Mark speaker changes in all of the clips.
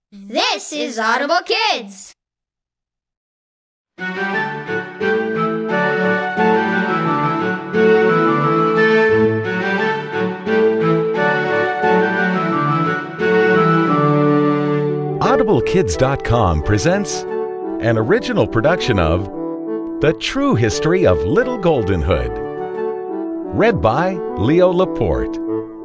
Speaker 1: This is Audible Kids.
Speaker 2: AudibleKids.com presents an original production of The True History of Little Golden Hood, read by Leo Laporte.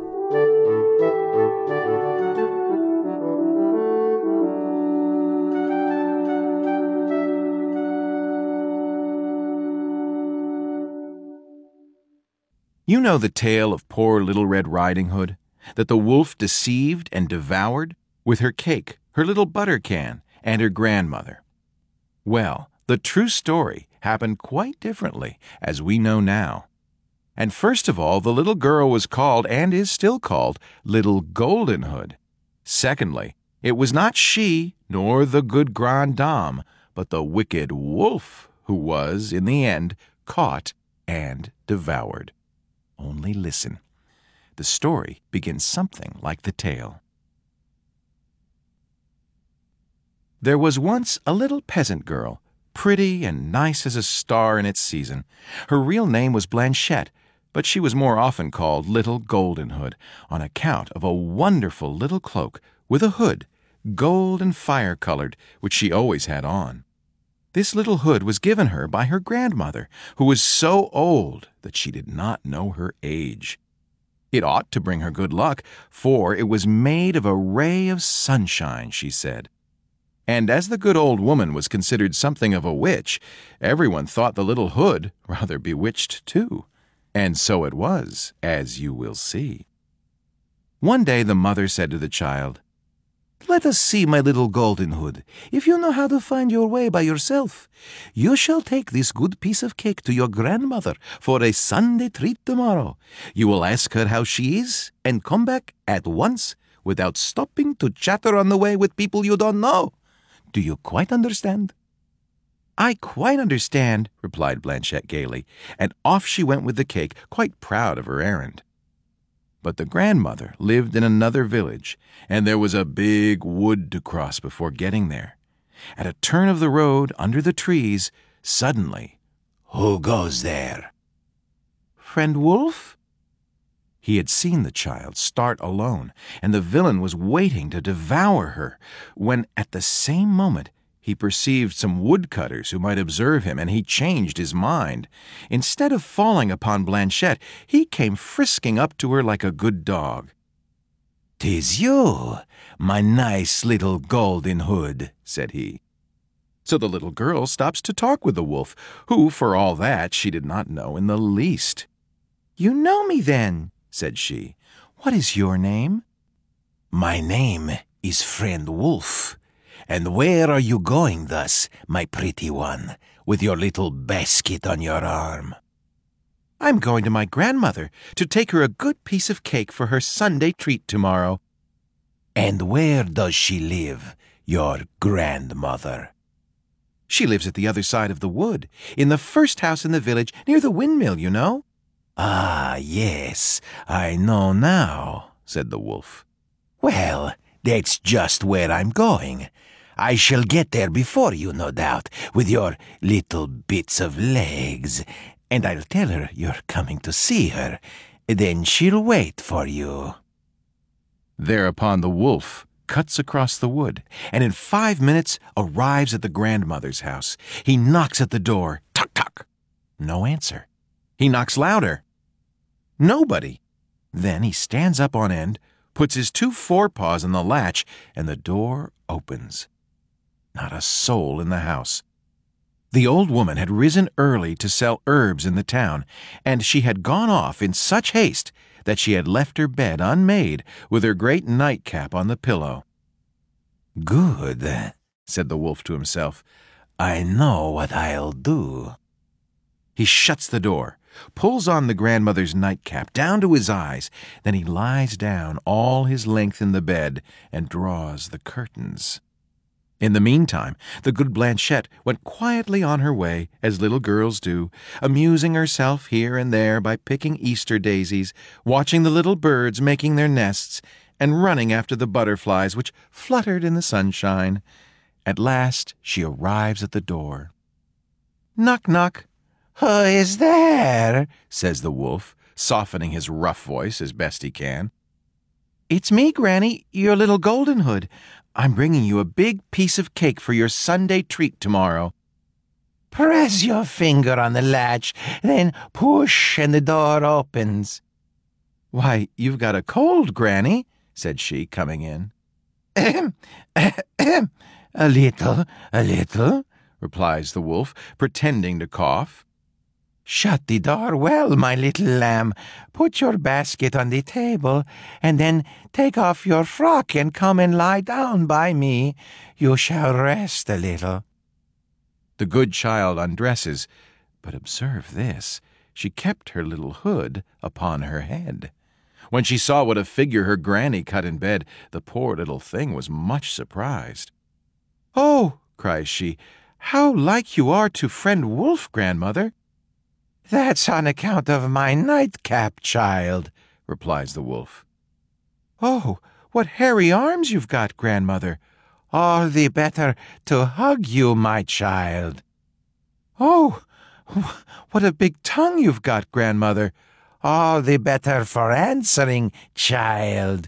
Speaker 3: You know the tale of poor Little Red Riding Hood, that the wolf deceived and devoured with her cake, her little butter can, and her grandmother. Well, the true story happened quite differently, as we know now. And first of all, the little girl was called, and is still called, Little Golden Hood. Secondly, it was not she, nor the good grande dame, but the wicked wolf who was, in the end, caught and devoured. Only listen. The story begins something like the tale. There was once a little peasant girl, pretty and nice as a star in its season. Her real name was Blanchette, but she was more often called Little Golden Hood on account of a wonderful little cloak with a hood, gold and fire-colored, which she always had on. This little hood was given her by her grandmother, who was so old that she did not know her age. It ought to bring her good luck, for it was made of a ray of sunshine, she said. And as the good old woman was considered something of a witch, everyone thought the little hood rather bewitched too. And so it was, as you will see. One day the mother said to the child, "Let us see, my little Golden Hood, if you know how to find your way by yourself. You shall take this good piece of cake to your grandmother for a Sunday treat tomorrow. You will ask her how she is, and come back at once without stopping to chatter on the way with people you don't know. Do you quite understand?" "I quite understand," replied Blanchette gaily, and off she went with the cake, quite proud of her errand. But the grandmother lived in another village, and there was a big wood to cross before getting there. At a turn of the road, under the trees, suddenly, "Who goes there?" "Friend Wolf?" He had seen the child start alone, and the villain was waiting to devour her, when at the same moment he perceived some woodcutters who might observe him, and he changed his mind. Instead of falling upon Blanchette, he came frisking up to her like a good dog. "'Tis you, my nice little Golden Hood," said he. So the little girl stops to talk with the wolf, who, for all that, she did not know in the least. "You know me, then," said she. "What is your name?" "My name is Friend Wolf. And where are you going thus, my pretty one, with your little basket on your arm?" "I'm going to my grandmother to take her a good piece of cake for her Sunday treat tomorrow." "And where does she live, your grandmother?" "She lives at the other side of the wood, in the first house in the village, near the windmill, you know." "Ah, yes, I know now," said the wolf. "Well, that's just where I'm going. I shall get there before you, no doubt, with your little bits of legs, and I'll tell her you're coming to see her. Then she'll wait for you." Thereupon the wolf cuts across the wood, and in 5 minutes arrives at the grandmother's house. He knocks at the door. Tuck, tuck. No answer. He knocks louder. Nobody. Then he stands up on end, puts his 2 forepaws on the latch, and the door opens. Not a soul in the house. The old woman had risen early to sell herbs in the town, and she had gone off in such haste that she had left her bed unmade with her great nightcap on the pillow. "Good," said the wolf to himself. "I know what I'll do." He shuts the door, pulls on the grandmother's nightcap down to his eyes, then he lies down all his length in the bed and draws the curtains. In the meantime, the good Blanchette went quietly on her way, as little girls do, amusing herself here and there by picking Easter daisies, watching the little birds making their nests, and running after the butterflies which fluttered in the sunshine. At last she arrives at the door. Knock, knock. "Who is there?" says the wolf, softening his rough voice as best he can. "It's me, Granny, your little Golden Hood. I'm bringing you a big piece of cake for your Sunday treat tomorrow." "Press your finger on the latch, then push and the door opens." "Why, you've got a cold, Granny," said she, coming in. "Ahem, ahem, a little," replies the wolf, pretending to cough. "Shut the door well, my little lamb. Put your basket on the table, and then take off your frock and come and lie down by me. You shall rest a little." The good child undresses, but observe this, she kept her little hood upon her head. When she saw what a figure her granny cut in bed, the poor little thing was much surprised. "Oh," cries she, "how like you are to Friend Wolf, grandmother." "That's on account of my nightcap, child," replies the wolf. "Oh, what hairy arms you've got, grandmother." "All the better to hug you, my child." "Oh, what a big tongue you've got, grandmother." "All the better for answering, child."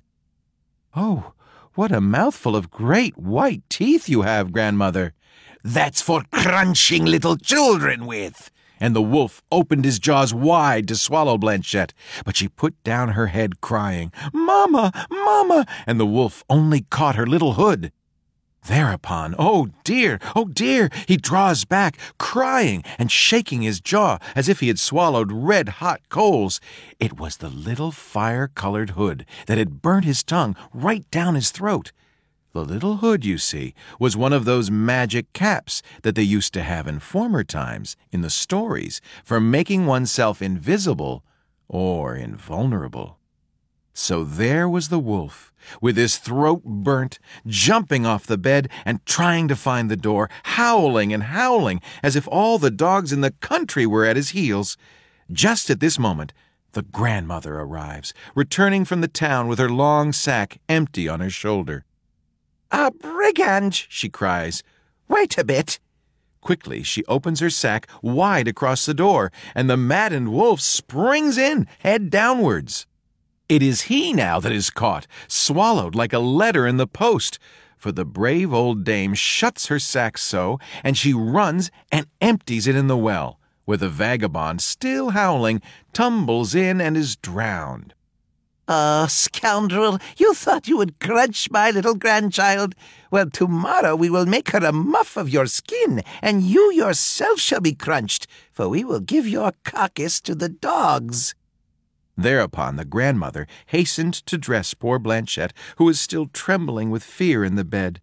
Speaker 3: "Oh, what a mouthful of great white teeth you have, grandmother." "That's for crunching little children with." And the wolf opened his jaws wide to swallow Blanchette, but she put down her head crying, "Mama, Mama!" and the wolf only caught her little hood. Thereupon, oh dear, he draws back, crying and shaking his jaw as if he had swallowed red-hot coals. It was the little fire-colored hood that had burnt his tongue right down his throat. The little hood, you see, was one of those magic caps that they used to have in former times, in the stories, for making oneself invisible or invulnerable. So there was the wolf, with his throat burnt, jumping off the bed and trying to find the door, howling and howling as if all the dogs in the country were at his heels. Just at this moment, the grandmother arrives, returning from the town with her long sack empty on her shoulder. "A brigand!" she cries. "Wait a bit." Quickly, she opens her sack wide across the door, and the maddened wolf springs in, head downwards. It is he now that is caught, swallowed like a letter in the post, for the brave old dame shuts her sack so, and she runs and empties it in the well, where the vagabond, still howling, tumbles in and is drowned. "Oh, scoundrel, you thought you would crunch my little grandchild. Well, tomorrow we will make her a muff of your skin, and you yourself shall be crunched, for we will give your carcass to the dogs." Thereupon the grandmother hastened to dress poor Blanchette, who was still trembling with fear in the bed.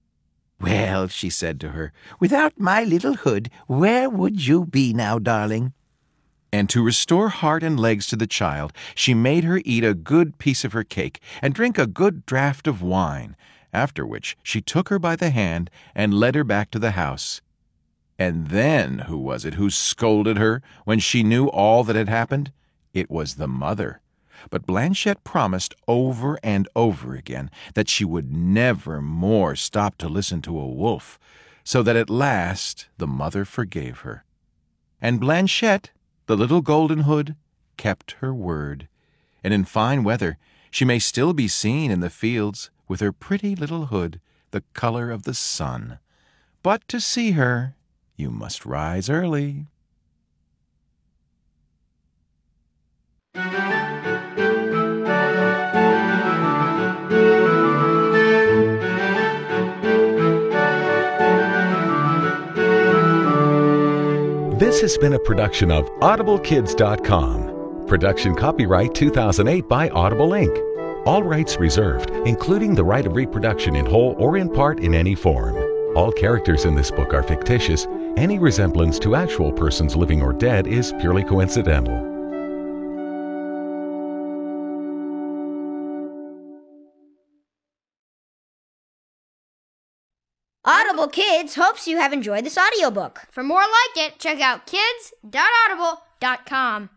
Speaker 3: "Well," she said to her, "without my little hood, where would you be now, darling?" And to restore heart and legs to the child, she made her eat a good piece of her cake and drink a good draught of wine, after which she took her by the hand and led her back to the house. And then who was it who scolded her when she knew all that had happened? It was the mother. But Blanchette promised over and over again that she would never more stop to listen to a wolf, so that at last the mother forgave her. And Blanchette, the little Golden Hood, kept her word, and in fine weather she may still be seen in the fields with her pretty little hood, the color of the sun. But to see her, you must rise early.
Speaker 2: This has been a production of audiblekids.com. Production copyright 2008 by Audible Inc. All rights reserved, including the right of reproduction in whole or in part in any form. All characters in this book are fictitious. Any resemblance to actual persons living or dead is purely coincidental.
Speaker 1: Audible Kids hopes you have enjoyed this audiobook.
Speaker 4: For more like it, check out kids.audible.com.